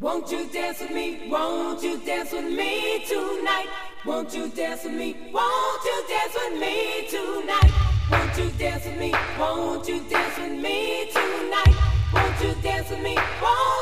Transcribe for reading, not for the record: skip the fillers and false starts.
Won't you dance with me? Won't you dance with me tonight? Won't you dance with me? Won't you dance with me tonight? Won't you dance with me? Won't you dance with me tonight? Won't you dance with me? Won't